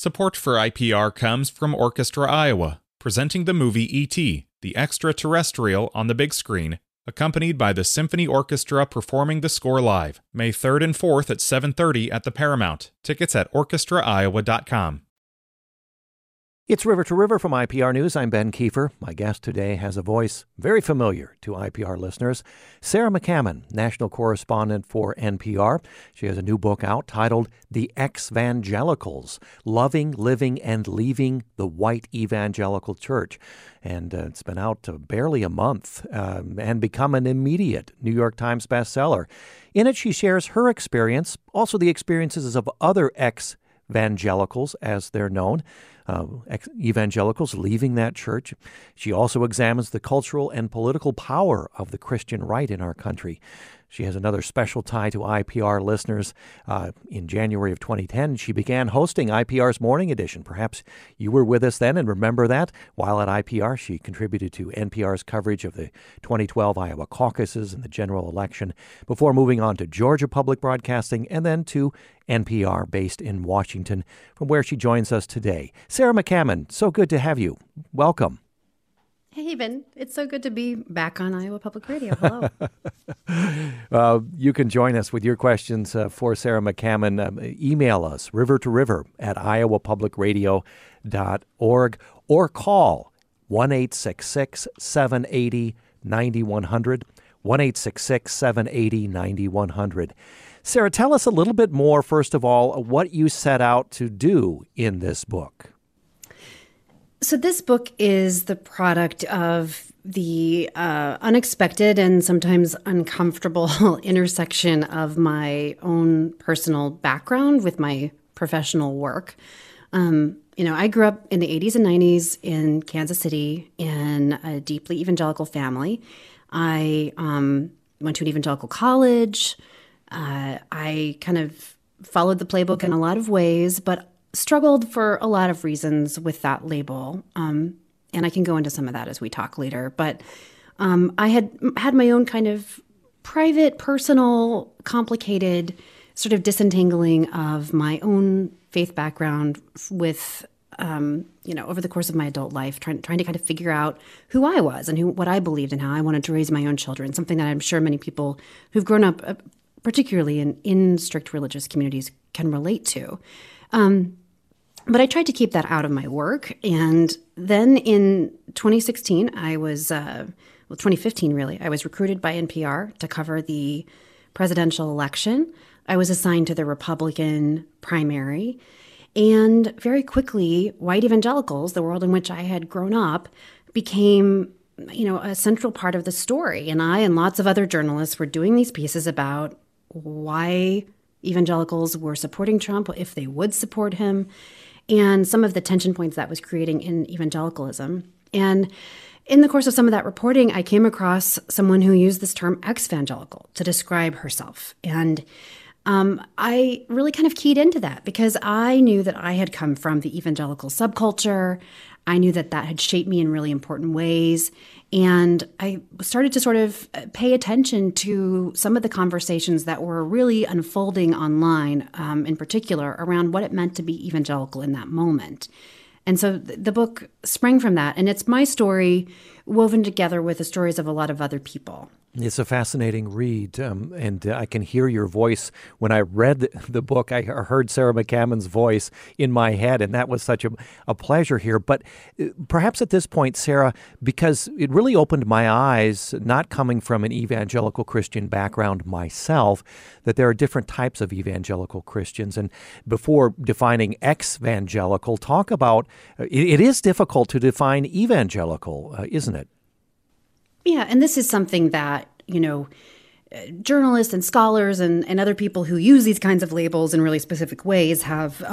Support for IPR comes from Orchestra Iowa, presenting the movie E.T., the extraterrestrial on the big screen, accompanied by the Symphony Orchestra performing the score live, May 3rd and 4th at 7:30 at the Paramount. Tickets at orchestraiowa.com. It's River to River from IPR News. I'm Ben Kiefer. My guest today has a voice very familiar to IPR listeners. Sarah McCammon, national correspondent for NPR. She has a new book out titled The Ex-Vangelicals, Loving, Living, and Leaving the White Evangelical Church. And it's been out barely a month and become an immediate New York Times bestseller. In it, she shares her experience, also the experiences of other ex-vangelicals, as they're known, evangelicals leaving that church. She also examines the cultural and political power of the Christian right in our country. She has another special tie to IPR listeners. In January of 2010, she began hosting IPR's Morning Edition. Perhaps you were with us then and remember that. While at IPR, she contributed to NPR's coverage of the 2012 Iowa caucuses and the general election before moving on to Georgia Public Broadcasting and then to NPR, based in Washington, from where she joins us today. Sarah McCammon, so good to have you. Welcome. Hey, Ben. It's so good to be back on Iowa Public Radio. Hello. You can join us with your questions for Sarah McCammon. Email us, rivertoriver@iowapublicradio.org, or call 1-866-780-9100, 1-866-780-9100. Sarah, tell us a little bit more, first of all, what you set out to do in this book. So this book is the product of the unexpected and sometimes uncomfortable intersection of my own personal background with my professional work. I grew up in the 80s and 90s in Kansas City in a deeply evangelical family. I went to an evangelical college. I kind of followed the playbook in a lot of ways, but struggled for a lot of reasons with that label. And I can go into some of that as we talk later. But I had my own kind of private, personal, complicated sort of disentangling of my own faith background with, over the course of my adult life, trying to kind of figure out who I was and what I believed and how I wanted to raise my own children, something that I'm sure many people who've grown up, particularly in strict religious communities, can relate to. But I tried to keep that out of my work. And then in 2016, 2015 really, I was recruited by NPR to cover the presidential election. I was assigned to the Republican primary. And very quickly, white evangelicals, the world in which I had grown up, became, a central part of the story. And I and lots of other journalists were doing these pieces about why evangelicals were supporting Trump, if they would support him, and some of the tension points that was creating in evangelicalism. And in the course of some of that reporting, I came across someone who used this term ex-evangelical to describe herself. And I really kind of keyed into that because I knew that I had come from the evangelical subculture. I knew that had shaped me in really important ways. And I started to sort of pay attention to some of the conversations that were really unfolding online, in particular, around what it meant to be evangelical in that moment. And so the book sprang from that. And it's my story woven together with the stories of a lot of other people. It's a fascinating read, and I can hear your voice. When I read the book, I heard Sarah McCammon's voice in my head, and that was such a pleasure here. But perhaps at this point, Sarah, because it really opened my eyes, not coming from an evangelical Christian background myself, that there are different types of evangelical Christians. And before defining ex-evangelical, talk about, it is difficult to define evangelical, isn't it? Yeah, and this is something that, journalists and scholars and other people who use these kinds of labels in really specific ways have,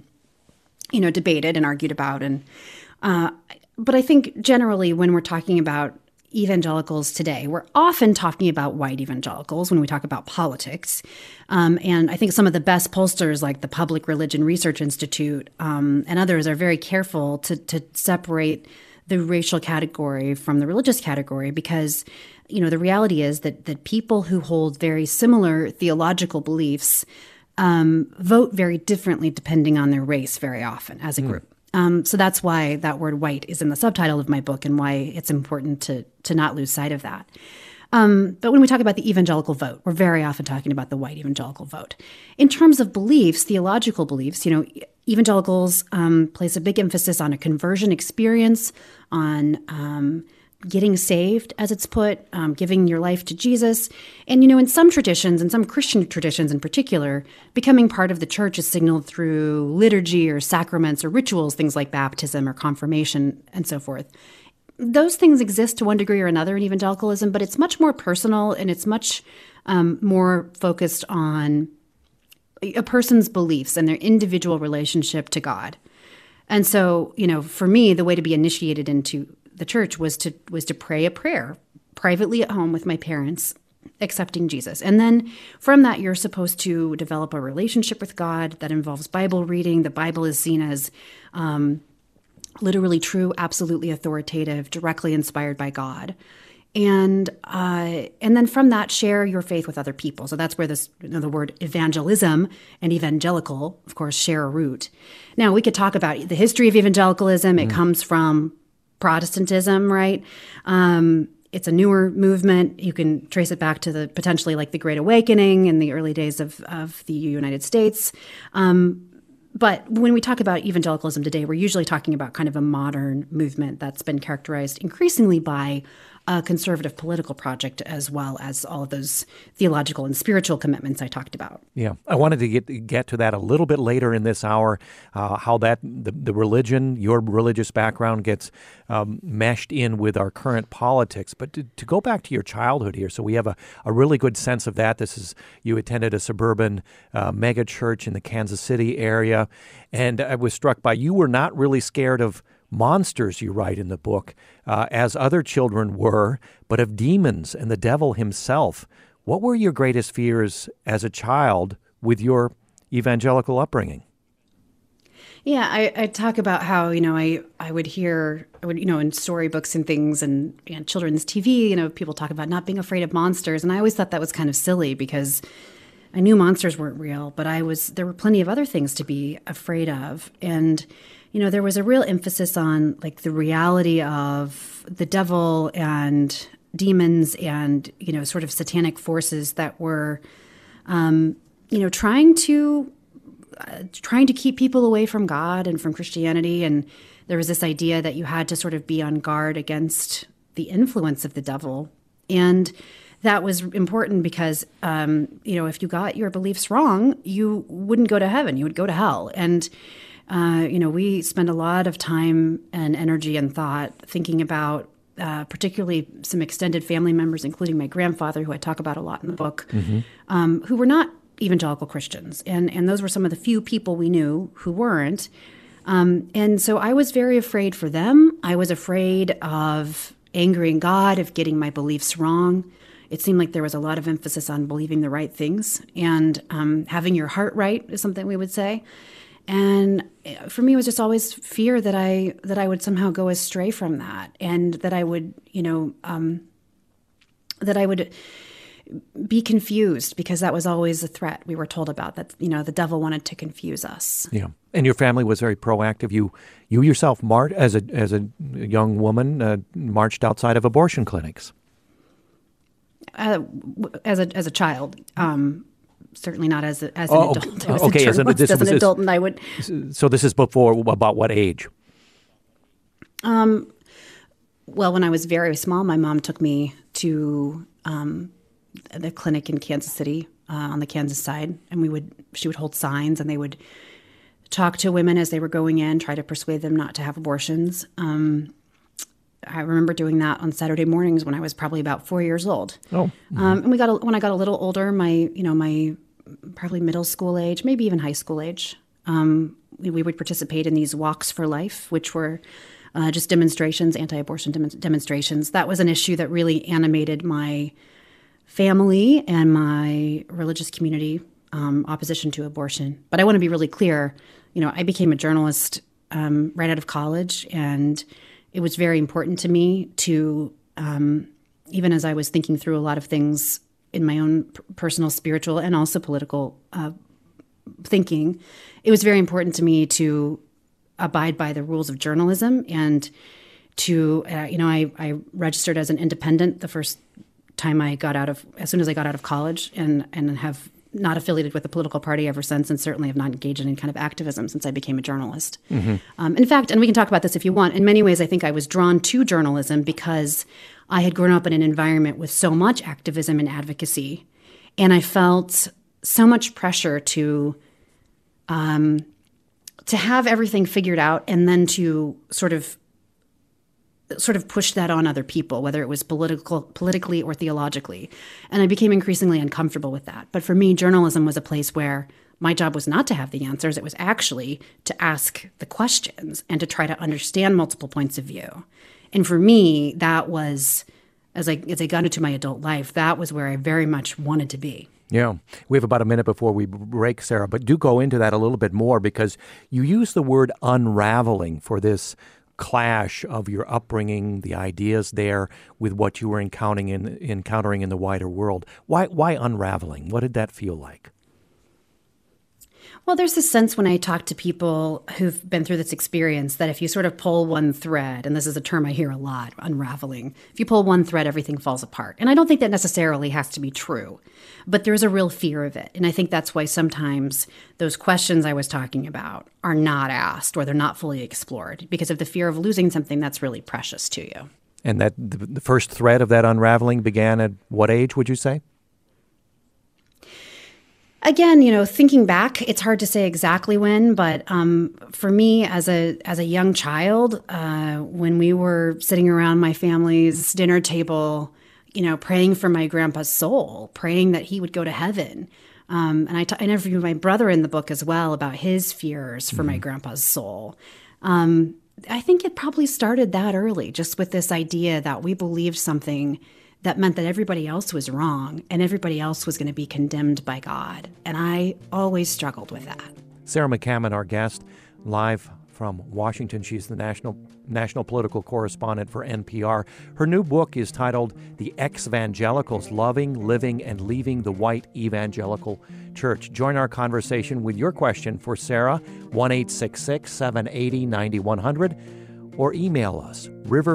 debated and argued about. And but I think generally when we're talking about evangelicals today, we're often talking about white evangelicals when we talk about politics. And I think some of the best pollsters like the Public Religion Research Institute and others are very careful to separate the racial category from the religious category because, the reality is that people who hold very similar theological beliefs vote very differently depending on their race very often as a group. So that's why that word white is in the subtitle of my book and why it's important to not lose sight of that. But when we talk about the evangelical vote, we're very often talking about the white evangelical vote. In terms of beliefs, theological beliefs, evangelicals place a big emphasis on a conversion experience, on getting saved, as it's put, giving your life to Jesus. And, in some traditions, and some Christian traditions in particular, becoming part of the church is signaled through liturgy or sacraments or rituals, things like baptism or confirmation and so forth. Those things exist to one degree or another in evangelicalism, but it's much more personal and it's much more focused on a person's beliefs and their individual relationship to God. And so, for me, the way to be initiated into the church was to pray a prayer privately at home with my parents, accepting Jesus. And then from that, you're supposed to develop a relationship with God that involves Bible reading. The Bible is seen as literally true, absolutely authoritative, directly inspired by God. And then from that, share your faith with other people. So that's where the word evangelism and evangelical, of course, share a root. Now, we could talk about the history of evangelicalism. It comes from Protestantism, right? It's a newer movement. You can trace it back to potentially like the Great Awakening in the early days of the United States. But when we talk about evangelicalism today, we're usually talking about kind of a modern movement that's been characterized increasingly by a conservative political project, as well as all of those theological and spiritual commitments I talked about. Yeah, I wanted to get to that a little bit later in this hour, how that the religion, your religious background gets meshed in with our current politics. But to go back to your childhood here, so we have a really good sense of that. You attended a suburban mega church in the Kansas City area, and I was struck by you were not really scared of monsters, you write in the book, as other children were, but of demons and the devil himself. What were your greatest fears as a child with your evangelical upbringing? Yeah, I talk about how, I would hear, in storybooks and things and children's TV, people talk about not being afraid of monsters. And I always thought that was kind of silly because I knew monsters weren't real, but there were plenty of other things to be afraid of. And there was a real emphasis on like the reality of the devil and demons and, sort of satanic forces that were, trying to keep people away from God and from Christianity. And there was this idea that you had to sort of be on guard against the influence of the devil. And that was important because, if you got your beliefs wrong, you wouldn't go to heaven, you would go to hell. And we spend a lot of time and energy and thought thinking about particularly some extended family members, including my grandfather, who I talk about a lot in the book, who were not evangelical Christians. And those were some of the few people we knew who weren't. And so I was very afraid for them. I was afraid of angering God, of getting my beliefs wrong. It seemed like there was a lot of emphasis on believing the right things. And having your heart right is something we would say. And for me, it was just always fear that I would somehow go astray from that, and that I would, that I would be confused, because that was always a threat we were told about, that, the devil wanted to confuse us. Yeah. And your family was very proactive. You yourself, as a young woman, marched outside of abortion clinics. As a child. Certainly not as an adult. Okay, as an adult, and I would. So this is before about what age? Well, when I was very small, my mom took me to the clinic in Kansas City on the Kansas side, and she would hold signs, and they would talk to women as they were going in, try to persuade them not to have abortions. I remember doing that on Saturday mornings when I was probably about 4 years old. Oh, mm-hmm. And when I got a little older, my probably middle school age, maybe even high school age, we would participate in these walks for life, which were just demonstrations, anti-abortion demonstrations. That was an issue that really animated my family and my religious community, opposition to abortion. But I want to be really clear. I became a journalist right out of college, and it was very important to me to, even as I was thinking through a lot of things in my own personal, spiritual, and also political thinking, it was very important to me to abide by the rules of journalism and to, I registered as an independent the first time as soon as I got out of college, and have not affiliated with a political party ever since, and certainly have not engaged in any kind of activism since I became a journalist. Mm-hmm. In fact, and we can talk about this if you want, in many ways I think I was drawn to journalism because I had grown up in an environment with so much activism and advocacy, and I felt so much pressure to have everything figured out and then to sort of push that on other people, whether it was politically or theologically. And I became increasingly uncomfortable with that. But for me, journalism was a place where my job was not to have the answers. It was actually to ask the questions and to try to understand multiple points of view. And for me, that was, as I got into my adult life, that was where I very much wanted to be. Yeah. We have about a minute before we break, Sarah, but do go into that a little bit more, because you use the word unraveling for this clash of your upbringing, the ideas there, with what you were encountering in the wider world. Why unraveling? What did that feel like? Well, there's this sense when I talk to people who've been through this experience that if you sort of pull one thread, and this is a term I hear a lot, unraveling, if you pull one thread, everything falls apart. And I don't think that necessarily has to be true, but there's a real fear of it. And I think that's why sometimes those questions I was talking about are not asked, or they're not fully explored, because of the fear of losing something that's really precious to you. And that the first thread of that unraveling began at what age, would you say? Again, thinking back, it's hard to say exactly when, but for me as a young child, when we were sitting around my family's dinner table, praying for my grandpa's soul, praying that he would go to heaven. And I interviewed my brother in the book as well about his fears for my grandpa's soul. I think it probably started that early, just with this idea that we believed something that meant that everybody else was wrong and everybody else was going to be condemned by God. And I always struggled with that. Sarah McCammon, our guest, live from Washington. She's the national political correspondent for NPR. Her new book is titled The Ex-Vangelicals, Loving, Living, and Leaving the White Evangelical Church. Join our conversation with your question for Sarah, 1-866-780-9100. Or email us,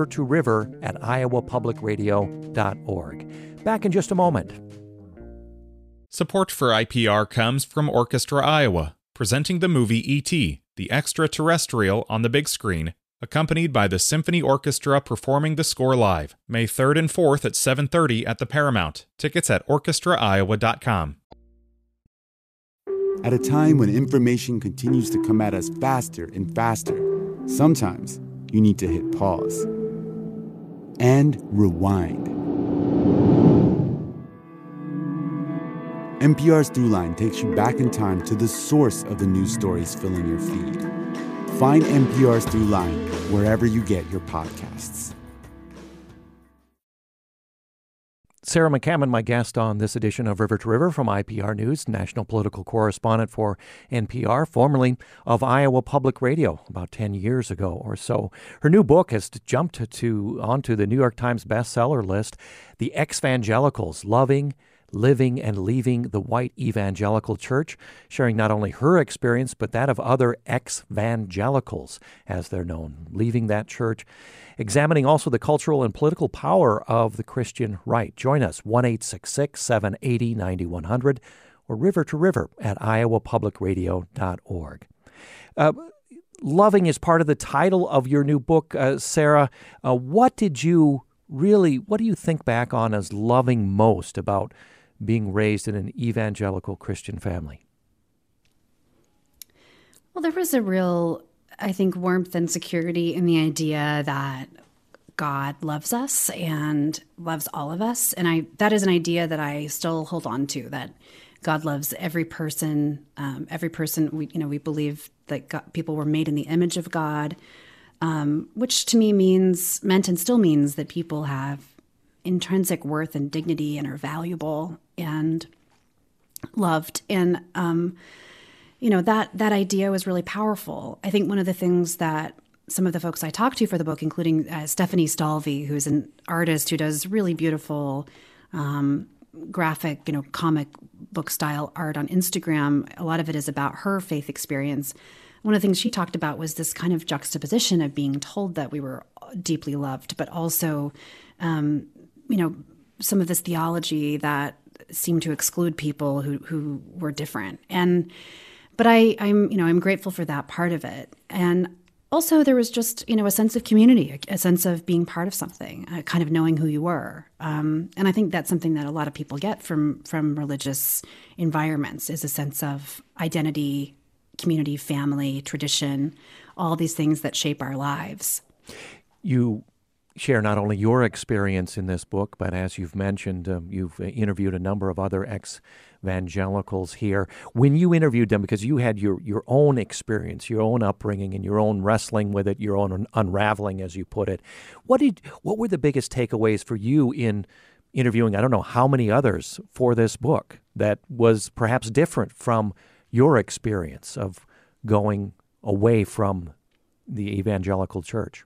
river2river@iowapublicradio.org. Back in just a moment. Support for IPR comes from Orchestra Iowa, presenting the movie E.T., the extraterrestrial on the big screen, accompanied by the Symphony Orchestra performing the score live, May 3rd and 4th at 7:30 at the Paramount. Tickets at orchestraiowa.com. At a time when information continues to come at us faster and faster, sometimes you need to hit pause and rewind. NPR's Throughline takes you back in time to the source of the news stories filling your feed. Find NPR's Throughline wherever you get your podcasts. Sarah McCammon, my guest on this edition of River to River from IPR News, national political correspondent for NPR, formerly of Iowa Public Radio about 10 years ago or so. Her new book has jumped onto the New York Times bestseller list, The Ex-Vangelicals, Loving, Living, and Leaving the White Evangelical Church, sharing not only her experience, but that of other ex-vangelicals, as they're known, leaving that church, examining also the cultural and political power of the Christian right. Join us, 1-866-780-9100, or river to river at iowapublicradio.org. Loving is part of the title of your new book, Sarah. What do you think back on as loving most about being raised in an evangelical Christian family? Well, there was a real, I think, warmth and security in the idea that God loves us and loves all of us. And that is an idea that I still hold on to, that God loves every person. We believe that people were made in the image of God, which to me meant and still means that people have intrinsic worth and dignity and are valuable and loved. And, that idea was really powerful. I think one of the things that some of the folks I talked to for the book, including Stephanie Stalvey, who's an artist who does really beautiful graphic, comic book style art on Instagram, a lot of it is about her faith experience. One of the things she talked about was this kind of juxtaposition of being told that we were deeply loved, but also, some of this theology that seemed to exclude people who were different. But I'm grateful for that part of it. And also there was just, a sense of community, a sense of being part of something, kind of knowing who you were. And I think that's something that a lot of people get from religious environments, is a sense of identity, community, family, tradition, all these things that shape our lives. You share not only your experience in this book, but as you've mentioned, you've interviewed a number of other ex-evangelicals here. When you interviewed them, because you had your own experience, your own upbringing, and your own wrestling with it, your own unraveling, as you put it, what were the biggest takeaways for you in interviewing, I don't know how many others for this book, that was perhaps different from your experience of going away from the evangelical church?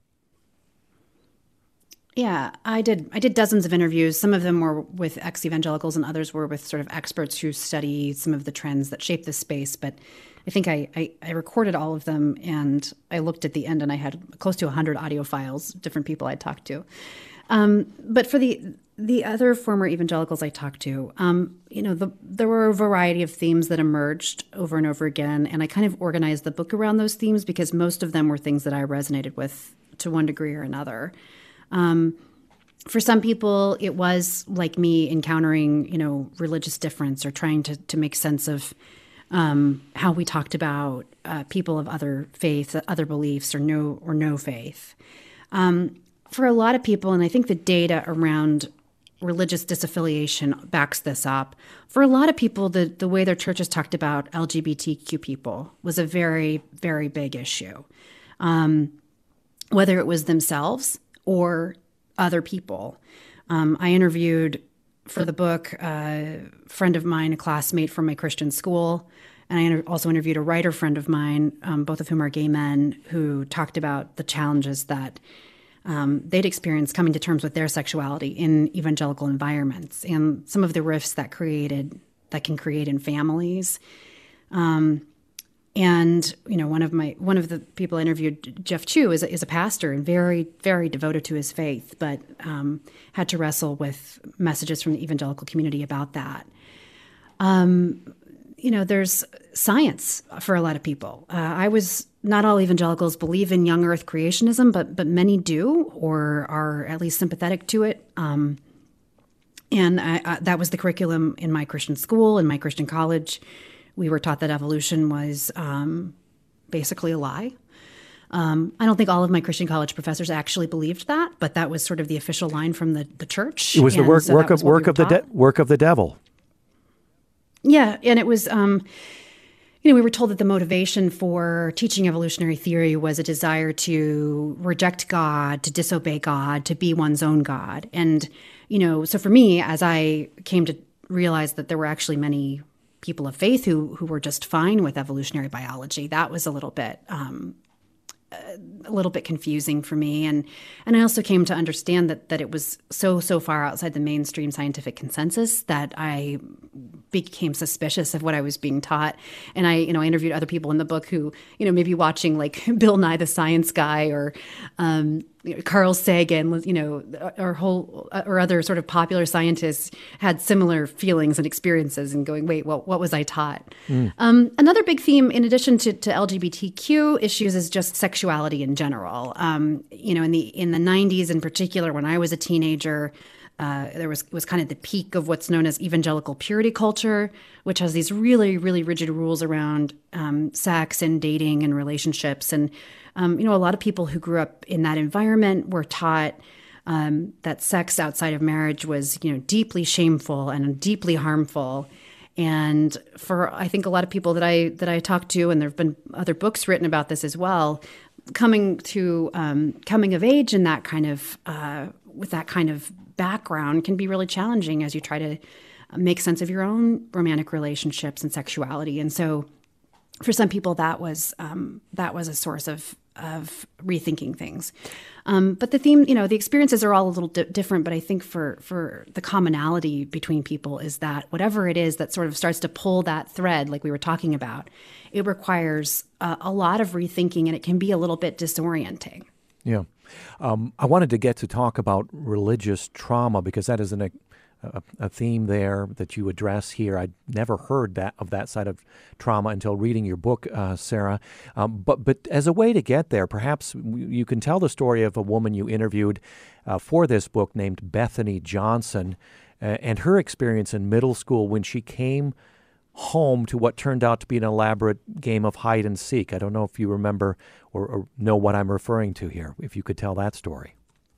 Yeah, I did dozens of interviews. Some of them were with ex-evangelicals and others were with sort of experts who study some of the trends that shape this space. But I think I recorded all of them, and I looked at the end and I had close to 100 audio files, different people I talked to. But for the other former evangelicals I talked to, there were a variety of themes that emerged over and over again. And I kind of organized the book around those themes because most of them were things that I resonated with to one degree or another. For some people, it was like me encountering, religious difference or trying to make sense of how we talked about people of other faiths, other beliefs, or no faith. For a lot of people, and I think the data around religious disaffiliation backs this up, for a lot of people, the way their churches talked about LGBTQ people was a very, very big issue, whether it was themselves or other people. I interviewed for the book a friend of mine, a classmate from my Christian school, and I also interviewed a writer friend of mine, both of whom are gay men, who talked about the challenges that they'd experienced coming to terms with their sexuality in evangelical environments and some of the rifts that can create in families. And one of the people I interviewed, Jeff Chu, is a pastor and very, very devoted to his faith, but had to wrestle with messages from the evangelical community about that. There's science for a lot of people. Not all evangelicals believe in young Earth creationism, but many do, or are at least sympathetic to it. And that was the curriculum in my Christian school, in my Christian college. We were taught that evolution was basically a lie. I don't think all of my Christian college professors actually believed that, but that was sort of the official line from the church. It was the work of the devil. Yeah, and it was. We were told that the motivation for teaching evolutionary theory was a desire to reject God, to disobey God, to be one's own God, and so for me, as I came to realize that there were actually many people of faith who were just fine with evolutionary biology, that was a little bit confusing for me. And I also came to understand that it was so far outside the mainstream scientific consensus that I became suspicious of what I was being taught. And I interviewed other people in the book who, maybe watching like Bill Nye the Science Guy or Carl Sagan, or other sort of popular scientists had similar feelings and experiences and going, wait, what was I taught? Another big theme, in addition to LGBTQ issues, is just sexuality in general. In the 90s in particular, when I was a teenager, there was kind of the peak of what's known as evangelical purity culture, which has these really, really rigid rules around sex and dating and relationships. And, a lot of people who grew up in that environment were taught that sex outside of marriage was, deeply shameful and deeply harmful. And for, I think, a lot of people that I talked to, and there have been other books written about this as well, coming of age in that kind of with that kind of background can be really challenging as you try to make sense of your own romantic relationships and sexuality. And so for some people, that was a source of rethinking things. But the theme, the experiences are all a little different. But I think for the commonality between people is that whatever it is that sort of starts to pull that thread, like we were talking about, it requires a lot of rethinking, and it can be a little bit disorienting. Yeah. I wanted to get to talk about religious trauma because that is a theme there that you address here. I'd never heard of that side of trauma until reading your book, Sarah. But as a way to get there, perhaps you can tell the story of a woman you interviewed for this book named Bethany Johnson and her experience in middle school when she came home to what turned out to be an elaborate game of hide and seek. I don't know if you remember or know what I'm referring to here, if you could tell that story.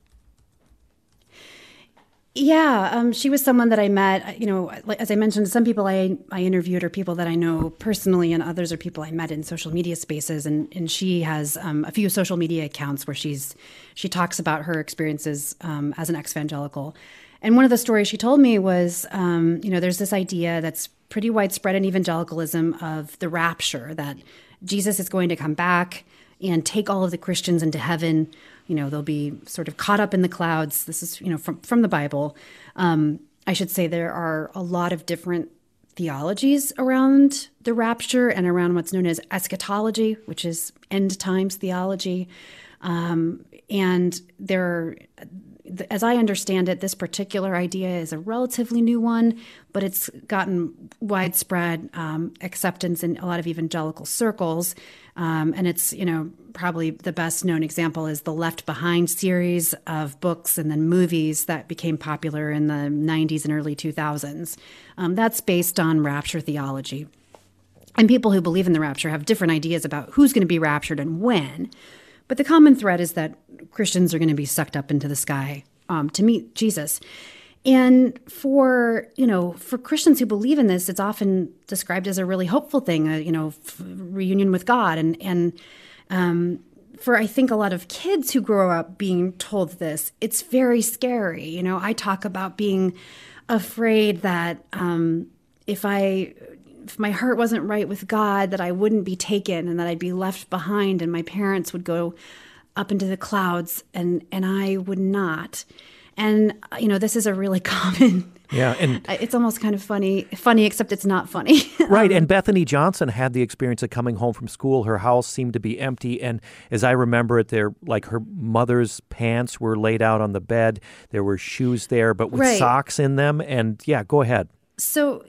Yeah, she was someone that I met, as I mentioned, some people I interviewed are people that I know personally, and others are people I met in social media spaces. And she has a few social media accounts where she talks about her experiences as an ex-evangelical. And one of the stories she told me was, there's this idea that's pretty widespread in evangelicalism of the rapture, that Jesus is going to come back and take all of the Christians into heaven. They'll be sort of caught up in the clouds. This is, from the Bible. I should say there are a lot of different theologies around the rapture and around what's known as eschatology, which is end times theology. And there, as I understand it, this particular idea is a relatively new one, but it's gotten widespread acceptance in a lot of evangelical circles. And it's, probably the best known example is the Left Behind series of books and then movies that became popular in the 90s and early 2000s. That's based on rapture theology. And people who believe in the rapture have different ideas about who's going to be raptured and when. But the common thread is that Christians are going to be sucked up into the sky to meet Jesus. And for Christians who believe in this, it's often described as a really hopeful thing, reunion with God. And for, I think, a lot of kids who grow up being told this, it's very scary. I talk about being afraid that if my heart wasn't right with God, that I wouldn't be taken and that I'd be left behind and my parents would go up into the clouds and I would not. And, this is a really common, and it's almost kind of funny, except it's not funny. Right. And Bethany Johnson had the experience of coming home from school. Her house seemed to be empty. And as I remember it, her mother's pants were laid out on the bed. There were shoes there, but with socks in them. And go ahead. So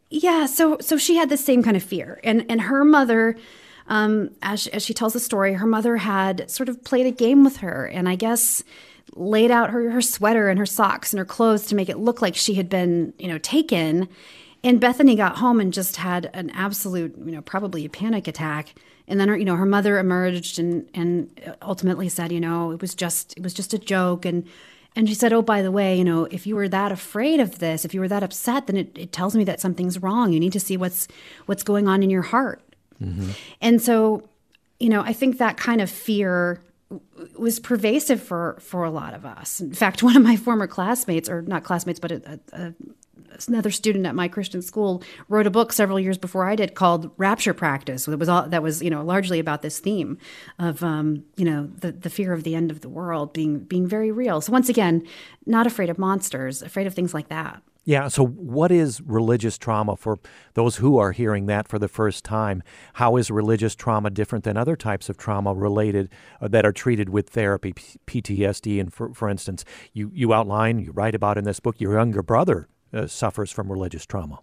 she had the same kind of fear. And her mother, as she tells the story, her mother had sort of played a game with her. And I guess laid out her sweater and her socks and her clothes to make it look like she had been, taken. And Bethany got home and just had an absolute, probably a panic attack. And then her mother emerged and ultimately said, it was just a joke. And she said, oh, by the way, if you were that afraid of this, if you were that upset, then it tells me that something's wrong. You need to see what's going on in your heart. Mm-hmm. And so, I think that kind of fear was pervasive for a lot of us. In fact, one of my former classmates, or not classmates, but another student at my Christian school, wrote a book several years before I did called Rapture Practice. That was largely about this theme of the fear of the end of the world being very real. So once again, not afraid of monsters, afraid of things like that. Yeah, so what is religious trauma for those who are hearing that for the first time? How is religious trauma different than other types of trauma related that are treated with therapy, PTSD? And for instance, you write about in this book, your younger brother suffers from religious trauma.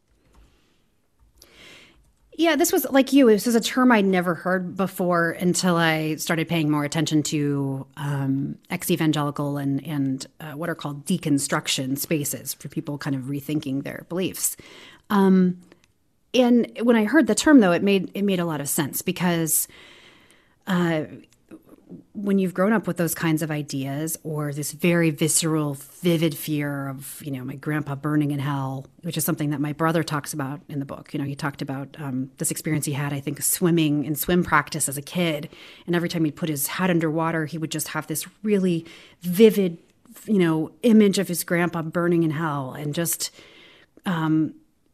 Yeah, this was like you. This was a term I'd never heard before until I started paying more attention to ex-evangelical and what are called deconstruction spaces for people kind of rethinking their beliefs. And when I heard the term, though, it made a lot of sense because when you've grown up with those kinds of ideas or this very visceral, vivid fear of, my grandpa burning in hell, which is something that my brother talks about in the book. He talked about this experience he had, I think, swimming in swim practice as a kid. And every time he'd put his head underwater, he would just have this really vivid, image of his grandpa burning in hell and just,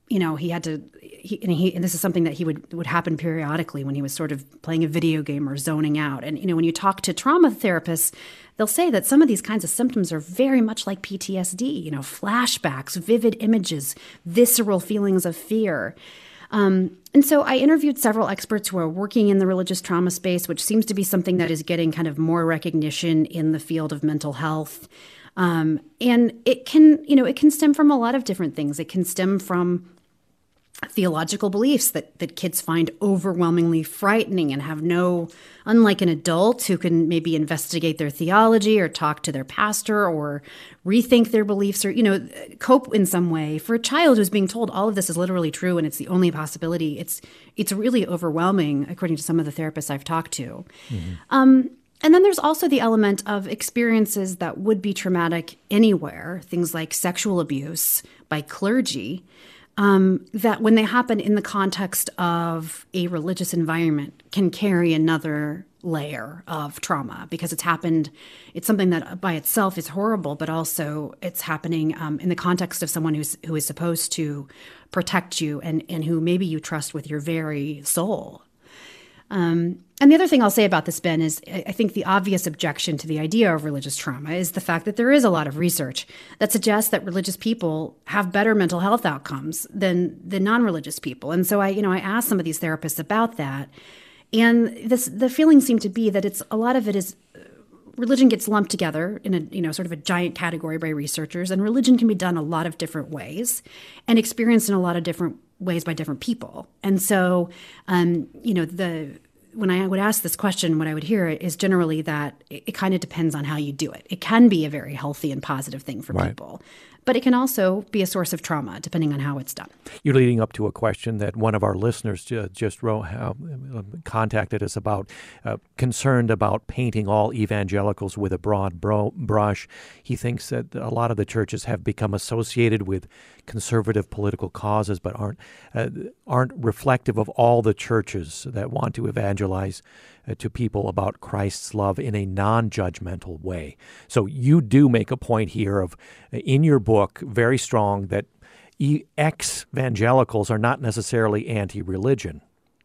he had to, and this is something that he would happen periodically when he was sort of playing a video game or zoning out. And, when you talk to trauma therapists, they'll say that some of these kinds of symptoms are very much like PTSD, flashbacks, vivid images, visceral feelings of fear. And so I interviewed several experts who are working in the religious trauma space, which seems to be something that is getting kind of more recognition in the field of mental health. And it can stem from a lot of different things. It can stem from theological beliefs that kids find overwhelmingly frightening and have unlike an adult who can maybe investigate their theology or talk to their pastor or rethink their beliefs or, cope in some way. For a child who's being told all of this is literally true and it's the only possibility, it's really overwhelming, according to some of the therapists I've talked to. Mm-hmm. And then there's also the element of experiences that would be traumatic anywhere, things like sexual abuse by clergy, that when they happen in the context of a religious environment can carry another layer of trauma because it's something that by itself is horrible, but also it's happening in the context of someone who is supposed to protect you and who maybe you trust with your very soul. And the other thing I'll say about this, Ben, is I think the obvious objection to the idea of religious trauma is the fact that there is a lot of research that suggests that religious people have better mental health outcomes than non-religious people. And so I asked some of these therapists about that. And the feeling seemed to be that a lot of it is religion gets lumped together in a sort of a giant category by researchers, and religion can be done a lot of different ways and experienced in a lot of different ways by different people. And so, when I would ask this question, what I would hear is generally that it kind of depends on how you do it. It can be a very healthy and positive thing for people, but it can also be a source of trauma depending on how it's done. You're leading up to a question that one of our listeners just contacted us about, concerned about painting all evangelicals with a broad brush. He thinks that a lot of the churches have become associated with conservative political causes, but aren't reflective of all the churches that want to evangelize to people about Christ's love in a non-judgmental way. So you do make a point here of, in your book, very strong, that ex-evangelicals are not necessarily anti-religion.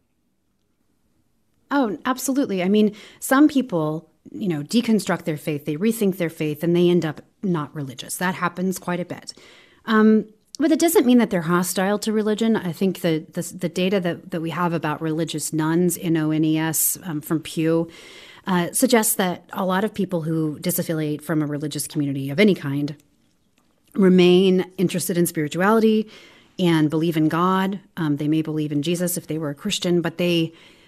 Oh, absolutely. I mean, some people, deconstruct their faith, they rethink their faith, and they end up not religious. That happens quite a bit. But it doesn't mean that they're hostile to religion. I think the data that we have about religious nuns, NONES, from Pew, suggests that a lot of people who disaffiliate from a religious community of any kind remain interested in spirituality and believe in God. They may believe in Jesus if they were a Christian, but they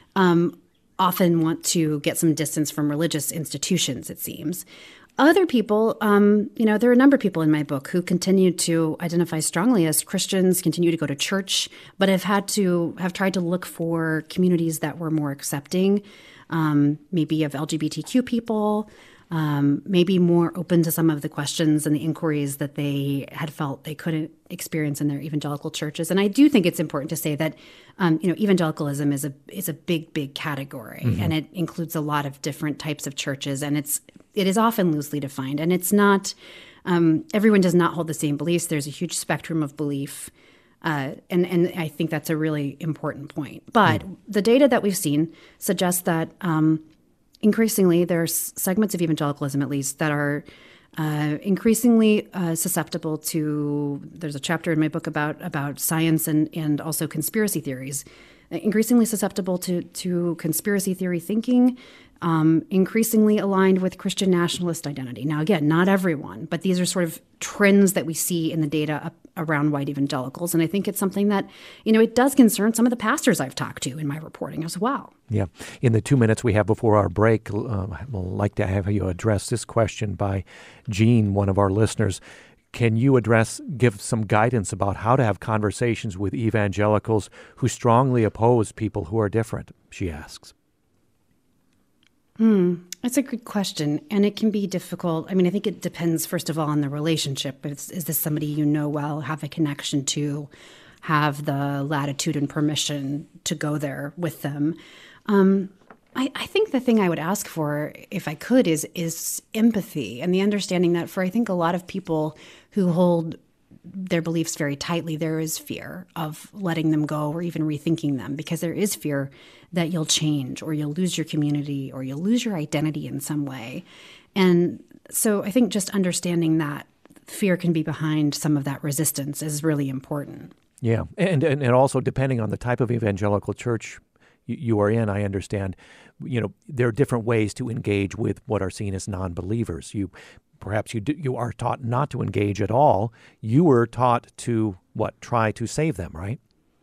often want to get some distance from religious institutions, it seems. Other people, there are a number of people in my book who continue to identify strongly as Christians, continue to go to church, but have tried to look for communities that were more accepting, maybe of LGBTQ people, maybe more open to some of the questions and the inquiries that they had felt they couldn't experience in their evangelical churches. And I do think it's important to say that, evangelicalism is a big, big category, mm-hmm. and it includes a lot of different types of churches, and it is often loosely defined, and it's not, everyone does not hold the same beliefs. There's a huge spectrum of belief, and I think that's a really important point. But the data that we've seen suggests that increasingly there's segments of evangelicalism, at least, that are increasingly susceptible to, there's a chapter in my book about science and also conspiracy theories, increasingly susceptible to conspiracy theory thinking, increasingly aligned with Christian nationalist identity. Now, again, not everyone, but these are sort of trends that we see in the data around white evangelicals. And I think it's something that, it does concern some of the pastors I've talked to in my reporting as well. Yeah. In the 2 minutes we have before our break, I'd like to have you address this question by Jean, one of our listeners. Can you give some guidance about how to have conversations with evangelicals who strongly oppose people who are different, she asks. That's a good question, and it can be difficult. I mean, I think it depends, first of all, on the relationship. Is this somebody you know well, have a connection to, have the latitude and permission to go there with them? I think the thing I would ask for, if I could, is empathy and the understanding that for, I think, a lot of people who hold their beliefs very tightly, there is fear of letting them go or even rethinking them, because there is fear that you'll change or you'll lose your community or you'll lose your identity in some way. And so I think just understanding that fear can be behind some of that resistance is really important. Yeah, and also depending on the type of evangelical church you are in, I understand, there are different ways to engage with what are seen as non-believers. Perhaps you are taught not to engage at all. You were taught to try to save them, right?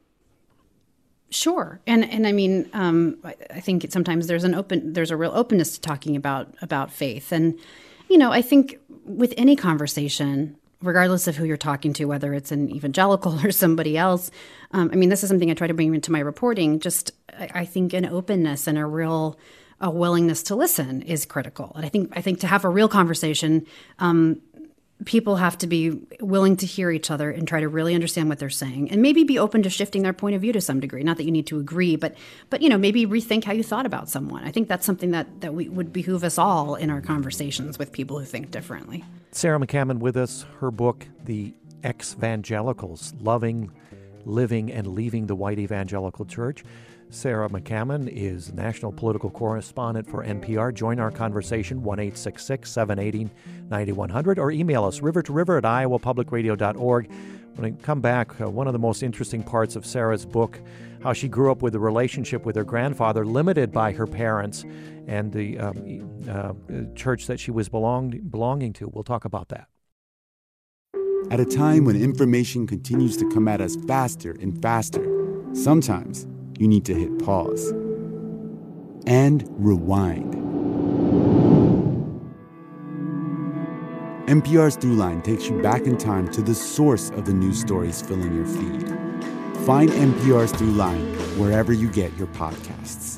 Sure, and I mean, I think sometimes there's a real openness to talking about faith, and I think with any conversation, regardless of who you're talking to, whether it's an evangelical or somebody else, this is something I try to bring into my reporting. Just I think an openness and a willingness to listen is critical, and I think to have a real conversation, people have to be willing to hear each other and try to really understand what they're saying, and maybe be open to shifting their point of view to some degree. Not that you need to agree, but maybe rethink how you thought about someone. I think that's something that we would behoove us all in our conversations with people who think differently. Sarah McCammon with us. Her book, The Ex-Vangelicals: Loving, Living, and Leaving the White Evangelical Church. Sarah McCammon is national political correspondent for NPR. Join our conversation, 1-866-780-9100, or email us, rivertoriver@iowapublicradio.org. When I come back, one of the most interesting parts of Sarah's book, how she grew up with a relationship with her grandfather limited by her parents and the church that she was belonging to. We'll talk about that. At a time when information continues to come at us faster and faster, sometimes you need to hit pause and rewind. NPR's Throughline takes you back in time to the source of the news stories filling your feed. Find NPR's Throughline wherever you get your podcasts.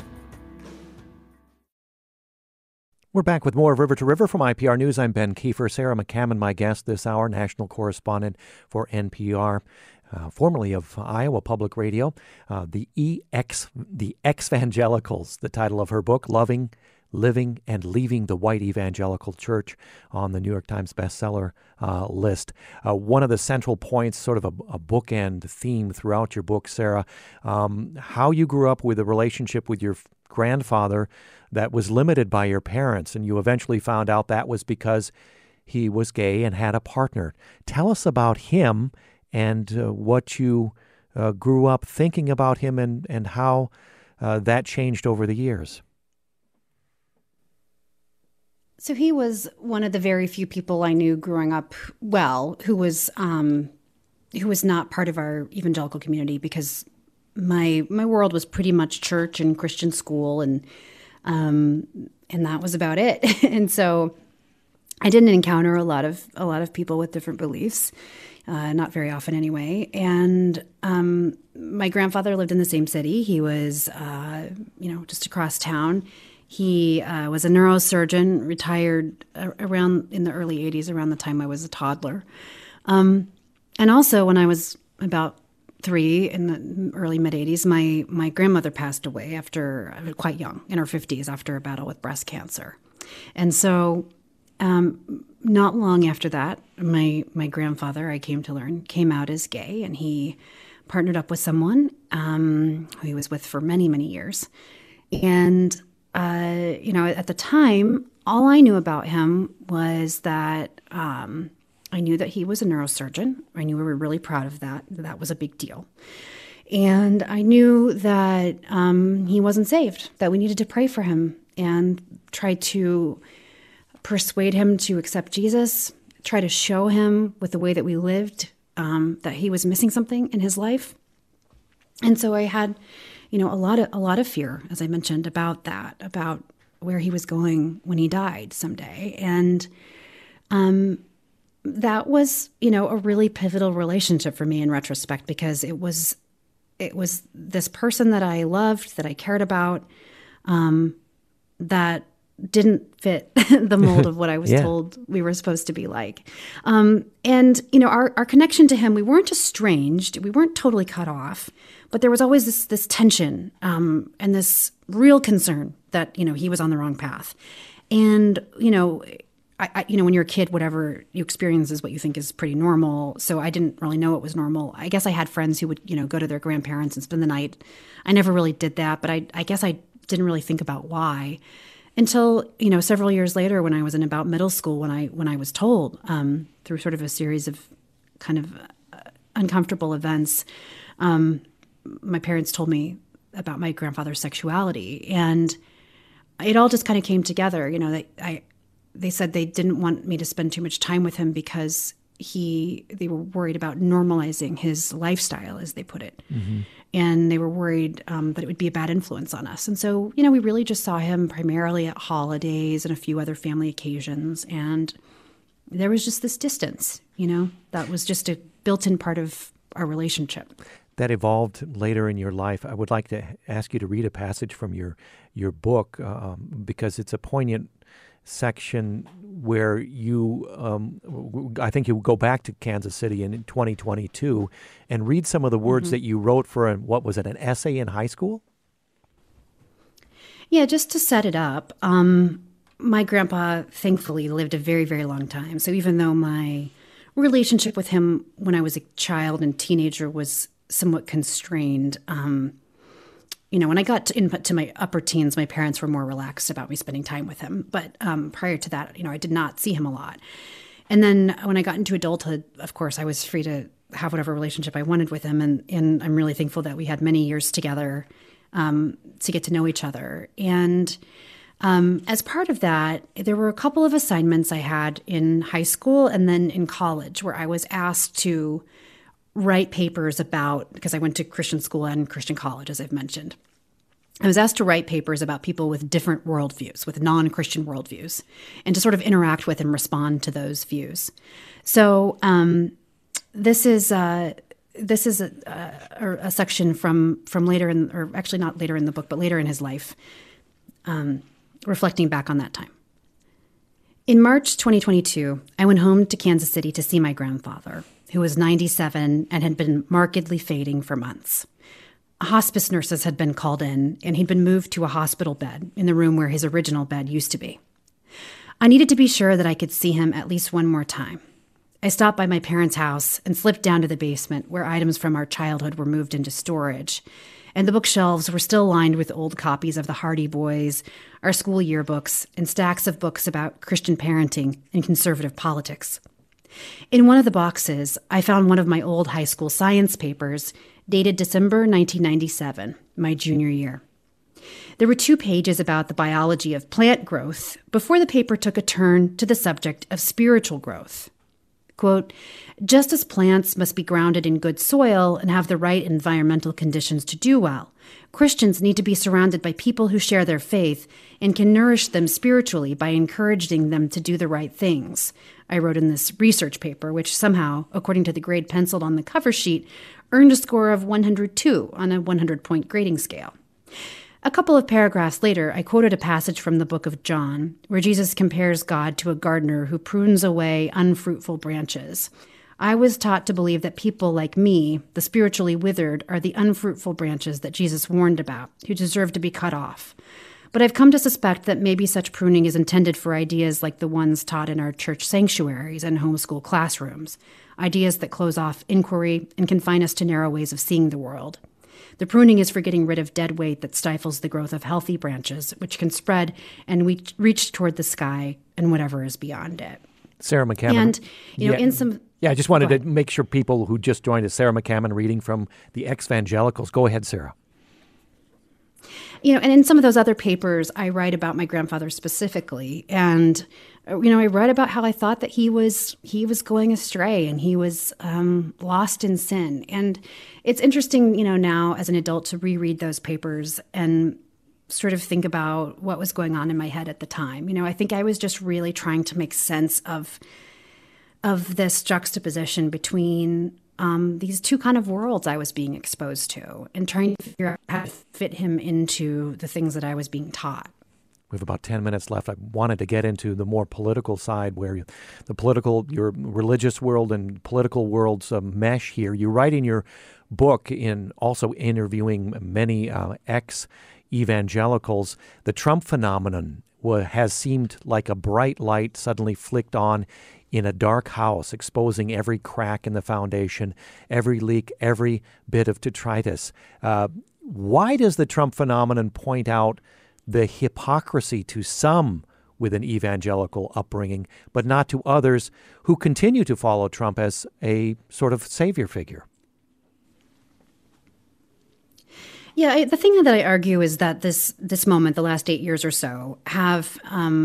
We're back with more of River to River from IPR News. I'm Ben Kiefer. Sarah McCammon, my guest this hour, national correspondent for NPR. Formerly of Iowa Public Radio, The Ex-Vangelicals, the title of her book, Loving, Living, and Leaving the White Evangelical Church, on the New York Times bestseller list. One of the central points, sort of a bookend theme throughout your book, Sarah, how you grew up with a relationship with your grandfather that was limited by your parents, and you eventually found out that was because he was gay and had a partner. Tell us about him and what you grew up thinking about him and how that changed over the years. So he was one of the very few people I knew growing up who was not part of our evangelical community, because my world was pretty much church and Christian school, and that was about it. And so I didn't encounter a lot of people with different beliefs. Not very often anyway. And my grandfather lived in the same city. He was, just across town. He was a neurosurgeon, retired around in the early 80s, around the time I was a toddler. And also when I was about 3 in the early mid-80s, my grandmother passed away after quite young, in her 50s, after a battle with breast cancer. And so not long after that, my grandfather, I came to learn, came out as gay, and he partnered up with someone who he was with for many, many years. And, at the time, all I knew about him was that I knew that he was a neurosurgeon. I knew we were really proud of that. That was a big deal. And I knew that he wasn't saved, that we needed to pray for him and try to persuade him to accept Jesus, try to show him with the way that we lived that he was missing something in his life. And so I had, a lot of fear, as I mentioned, about that, about where he was going when he died someday. And that was, a really pivotal relationship for me in retrospect, because it was this person that I loved, that I cared about, that didn't fit the mold of what I was told we were supposed to be like. And our connection to him, we weren't estranged, we weren't totally cut off, but there was always this tension and this real concern that, he was on the wrong path. And, when you're a kid, whatever you experience is what you think is pretty normal. So I didn't really know it was normal. I guess I had friends who would, go to their grandparents and spend the night. I never really did that, but I guess I didn't really think about why until, several years later when I was in about middle school, when I was told through sort of a series of kind of uncomfortable events, my parents told me about my grandfather's sexuality, and it all just kind of came together. They said they didn't want me to spend too much time with him because they were worried about normalizing his lifestyle, as they put it. Mm-hmm. And they were worried that it would be a bad influence on us. And so, we really just saw him primarily at holidays and a few other family occasions. And there was just this distance, that was just a built-in part of our relationship. That evolved later in your life. I would like to ask you to read a passage from your book because it's a poignant section where you, I think you go back to Kansas City in 2022 and read some of the words that you wrote for, an essay in high school? Yeah, just to set it up, my grandpa thankfully lived a very, very long time. So even though my relationship with him when I was a child and teenager was somewhat constrained, when I got into my upper teens, my parents were more relaxed about me spending time with him. But prior to that, I did not see him a lot. And then when I got into adulthood, of course, I was free to have whatever relationship I wanted with him. And I'm really thankful that we had many years together to get to know each other. And as part of that, there were a couple of assignments I had in high school and then in college where I was asked to write papers about, because I went to Christian school and Christian college, as I've mentioned. I was asked to write papers about people with different worldviews, with non-Christian worldviews, and to sort of interact with and respond to those views. So this is a section from later in, or actually not later in the book, but later in his life, reflecting back on that time. In March 2022, I went home to Kansas City to see my grandfather, who was 97 and had been markedly fading for months. Hospice nurses had been called in, and he'd been moved to a hospital bed in the room where his original bed used to be. I needed to be sure that I could see him at least one more time. I stopped by my parents' house and slipped down to the basement where items from our childhood were moved into storage, and the bookshelves were still lined with old copies of the Hardy Boys, our school yearbooks, and stacks of books about Christian parenting and conservative politics. In one of the boxes, I found one of my old high school science papers dated December 1997, my junior year. There were 2 pages about the biology of plant growth before the paper took a turn to the subject of spiritual growth. Quote, just as plants must be grounded in good soil and have the right environmental conditions to do well, Christians need to be surrounded by people who share their faith and can nourish them spiritually by encouraging them to do the right things, I wrote in this research paper, which somehow, according to the grade penciled on the cover sheet, earned a score of 102 on a 100-point grading scale. A couple of paragraphs later, I quoted a passage from the book of John, where Jesus compares God to a gardener who prunes away unfruitful branches. I was taught to believe that people like me, the spiritually withered, are the unfruitful branches that Jesus warned about, who deserve to be cut off. But I've come to suspect that maybe such pruning is intended for ideas like the ones taught in our church sanctuaries and homeschool classrooms, ideas that close off inquiry and confine us to narrow ways of seeing the world. The pruning is for getting rid of dead weight that stifles the growth of healthy branches, which can spread and reach toward the sky and whatever is beyond it. Sarah McCammon. And, in some... Yeah, I just wanted to make sure people who just joined us, Sarah McCammon reading from the Ex-Evangelicals. Go ahead, Sarah. And in some of those other papers, I write about my grandfather specifically. And, I write about how I thought that he was going astray and he was lost in sin. And it's interesting, now as an adult to reread those papers and sort of think about what was going on in my head at the time. I think I was just really trying to make sense of this juxtaposition between these 2 kind of worlds I was being exposed to and trying to figure out how to fit him into the things that I was being taught. We have about 10 minutes left. I wanted to get into the more political side where your religious world and political worlds mesh here. You write in your book, in also interviewing many ex-evangelicals, the Trump phenomenon has seemed like a bright light suddenly flicked on in a dark house, exposing every crack in the foundation, every leak, every bit of detritus. Why does the Trump phenomenon point out the hypocrisy to some with an evangelical upbringing, but not to others who continue to follow Trump as a sort of savior figure? Yeah, the thing that I argue is that this moment, the last 8 years or so, have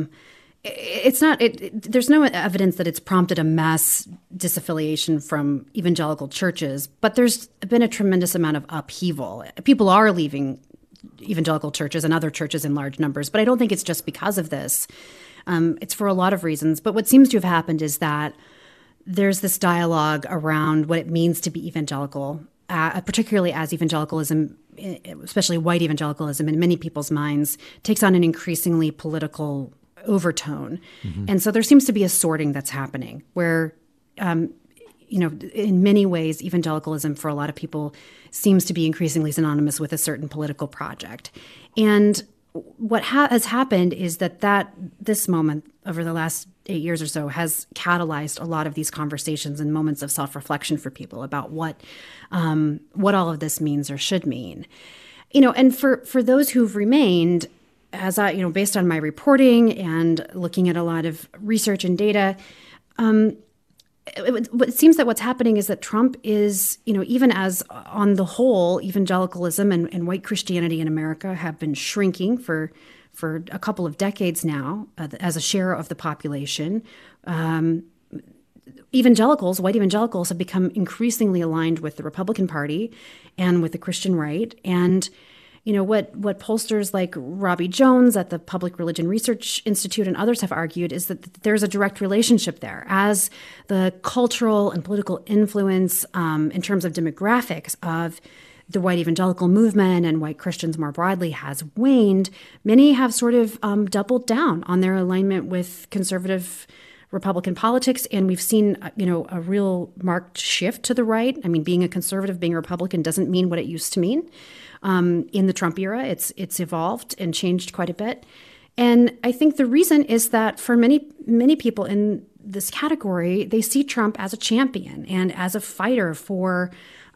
there's no evidence that it's prompted a mass disaffiliation from evangelical churches, but there's been a tremendous amount of upheaval. People are leaving evangelical churches and other churches in large numbers, but I don't think it's just because of this. It's for a lot of reasons. But what seems to have happened is that there's this dialogue around what it means to be evangelical, particularly as evangelicalism, especially white evangelicalism, in many people's minds, takes on an increasingly political overtone. Mm-hmm. And so there seems to be a sorting that's happening where, in many ways, evangelicalism for a lot of people seems to be increasingly synonymous with a certain political project. And what has happened is that this moment over the last 8 years or so has catalyzed a lot of these conversations and moments of self-reflection for people about what all of this means or should mean. And for those who've remained, as I, based on my reporting and looking at a lot of research and data, it seems that what's happening is that Trump is, even as on the whole, evangelicalism and white Christianity in America have been shrinking for a couple of decades now as a share of the population. White evangelicals have become increasingly aligned with the Republican Party and with the Christian right. And what pollsters like Robbie Jones at the Public Religion Research Institute and others have argued is that there's a direct relationship there. As the cultural and political influence in terms of demographics of the white evangelical movement and white Christians more broadly has waned, many have sort of doubled down on their alignment with conservative Republican politics, and we've seen, a real marked shift to the right. I mean, being a conservative, being a Republican doesn't mean what it used to mean. In the Trump era, it's evolved and changed quite a bit. And I think the reason is that for many people in this category, they see Trump as a champion and as a fighter for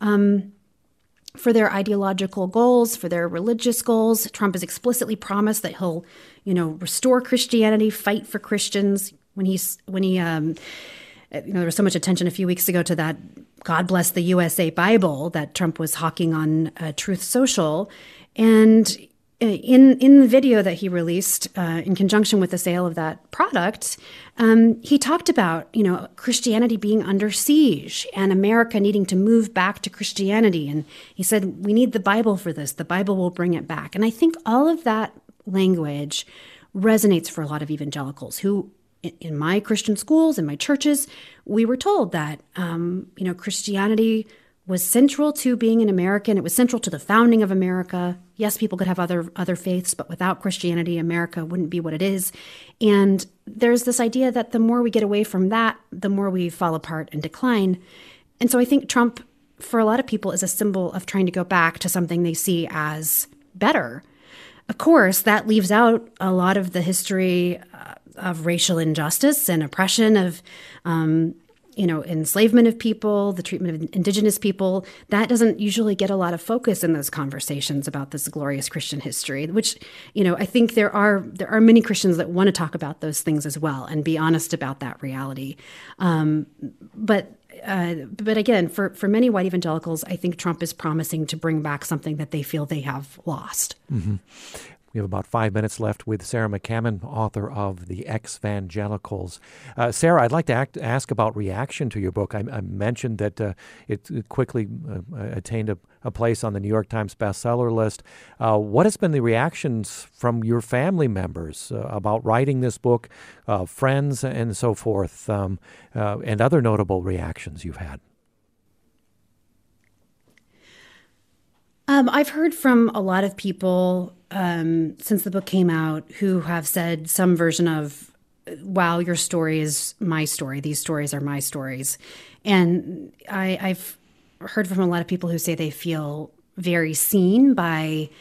their ideological goals, for their religious goals. Trump has explicitly promised that he'll, restore Christianity, fight for Christians. When he there was so much attention a few weeks ago to that God Bless the USA Bible that Trump was hawking on Truth Social. And in the video that he released in conjunction with the sale of that product, he talked about, Christianity being under siege and America needing to move back to Christianity. And he said, we need the Bible for this. The Bible will bring it back. And I think all of that language resonates for a lot of evangelicals who, in my Christian schools, in my churches, we were told that, Christianity was central to being an American. It was central to the founding of America. Yes, people could have other faiths, but without Christianity, America wouldn't be what it is. And there's this idea that the more we get away from that, the more we fall apart and decline. And so I think Trump, for a lot of people, is a symbol of trying to go back to something they see as better. Of course, that leaves out a lot of the history of racial injustice and oppression, of enslavement of people, the treatment of indigenous people. That doesn't usually get a lot of focus in those conversations about this glorious Christian history, which, I think there are many Christians that want to talk about those things as well and be honest about that reality. But again, for many white evangelicals, I think Trump is promising to bring back something that they feel they have lost. Mm-hmm. We have about 5 minutes left with Sarah McCammon, author of The Ex-Vangelicals. Sarah, I'd like to ask about reaction to your book. I mentioned that it quickly attained a place on the New York Times bestseller list. What has been the reactions from your family members about writing this book, friends and so forth, and other notable reactions you've had? I've heard from a lot of people since the book came out who have said some version of, wow, your story is my story. These stories are my stories. And I've heard from a lot of people who say they feel very seen by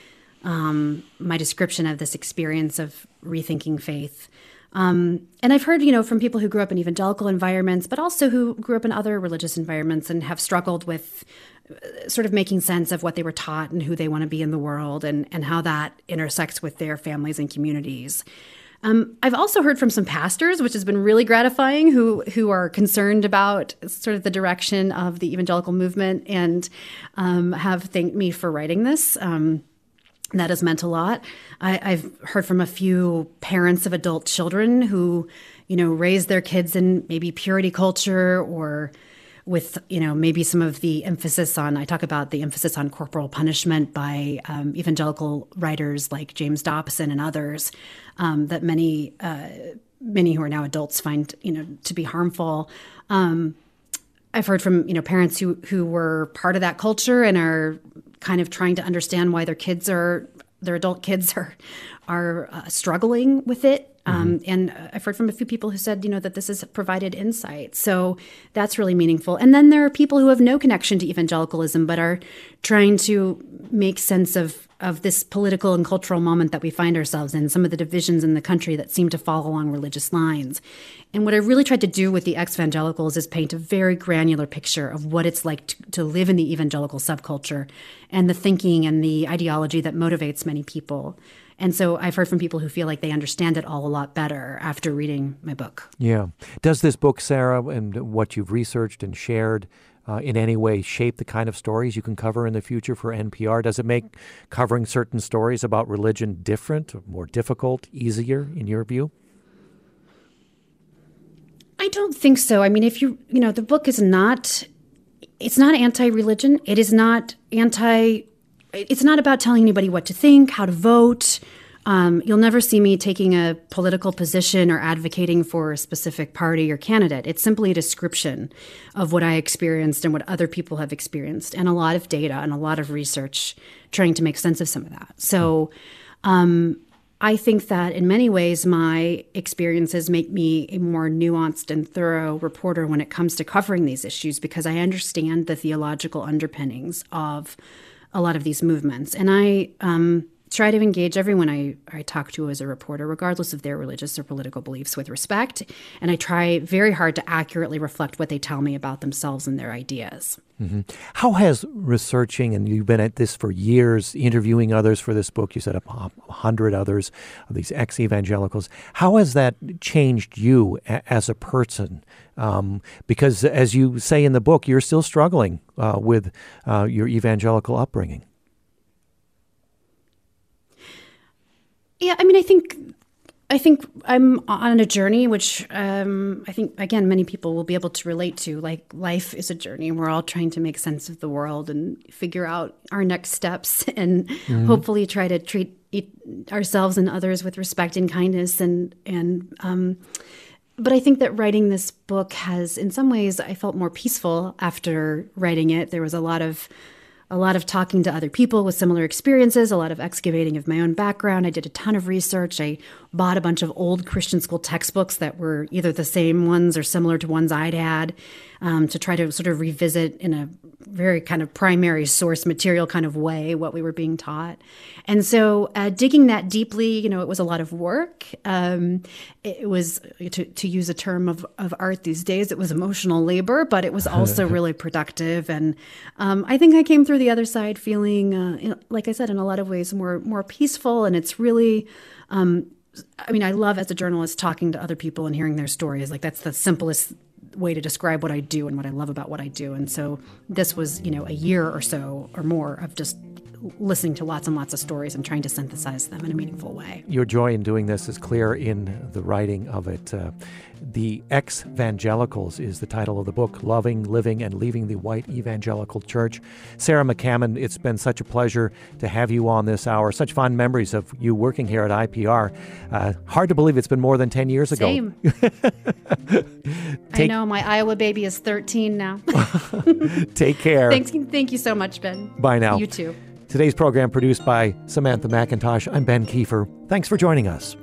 my description of this experience of rethinking faith. And I've heard, from people who grew up in evangelical environments, but also who grew up in other religious environments and have struggled with sort of making sense of what they were taught and who they want to be in the world and how that intersects with their families and communities. I've also heard from some pastors, which has been really gratifying, who are concerned about sort of the direction of the evangelical movement and have thanked me for writing this. That has meant a lot. I've heard from a few parents of adult children who, raise their kids in maybe purity culture or with, maybe some of the emphasis on, I talk about the emphasis on corporal punishment by evangelical writers like James Dobson and others that many who are now adults find, to be harmful. I've heard from, parents who were part of that culture and are kind of trying to understand why their adult kids are struggling with it. And I've heard from a few people who said, that this has provided insight. So that's really meaningful. And then there are people who have no connection to evangelicalism, but are trying to make sense of this political and cultural moment that we find ourselves in, some of the divisions in the country that seem to fall along religious lines. And what I really tried to do with the ex-evangelicals is paint a very granular picture of what it's like to live in the evangelical subculture and the thinking and the ideology that motivates many people. And so I've heard from people who feel like they understand it all a lot better after reading my book. Yeah. Does this book, Sarah, and what you've researched and shared in any way shape the kind of stories you can cover in the future for NPR? Does it make covering certain stories about religion different, more difficult, easier in your view? I don't think so. I mean, if the book is not, it's not anti-religion. It is not it's not about telling anybody what to think, how to vote. You'll never see me taking a political position or advocating for a specific party or candidate. It's simply a description of what I experienced and what other people have experienced, and a lot of data and a lot of research trying to make sense of some of that. So I think that in many ways my experiences make me a more nuanced and thorough reporter when it comes to covering these issues, because I understand the theological underpinnings of a lot of these movements. And I try to engage everyone I talk to as a reporter, regardless of their religious or political beliefs, with respect. And I try very hard to accurately reflect what they tell me about themselves and their ideas. Mm-hmm. How has researching, and you've been at this for years, interviewing others for this book, you said 100 others of these ex-evangelicals, how has that changed you as a person? Because as you say in the book, you're still struggling with your evangelical upbringing. Yeah, I mean, I think I'm on a journey, which I think, again, many people will be able to relate to. Like, life is a journey, and we're all trying to make sense of the world and figure out our next steps and hopefully try to treat ourselves and others with respect and kindness. But I think that writing this book has, in some ways, I felt more peaceful after writing it. There was a lot of talking to other people with similar experiences, a lot of excavating of my own background. I did a ton of research. I bought a bunch of old Christian school textbooks that were either the same ones or similar to ones I'd had, to try to sort of revisit in a very kind of primary source material kind of way what we were being taught. And so digging that deeply, it was a lot of work. It was, to use a term of art these days, it was emotional labor, but it was also really productive. And I think I came through the other side feeling, like I said, in a lot of ways more peaceful. And it's really, I love as a journalist talking to other people and hearing their stories. Like, that's the simplest way to describe what I do and what I love about what I do. And so this was, a year or so or more of just listening to lots and lots of stories and trying to synthesize them in a meaningful way. Your joy in doing this is clear in the writing of it. The Ex-Evangelicals is the title of the book, Loving, Living, and Leaving the White Evangelical Church. Sarah McCammon, it's been such a pleasure to have you on this hour. Such fond memories of you working here at IPR. Hard to believe it's been more than 10 years ago. Same. I know, my Iowa baby is 13 now. Take care. Thank you so much, Ben. Bye now. You too. Today's program produced by Samantha McIntosh. I'm Ben Kiefer. Thanks for joining us.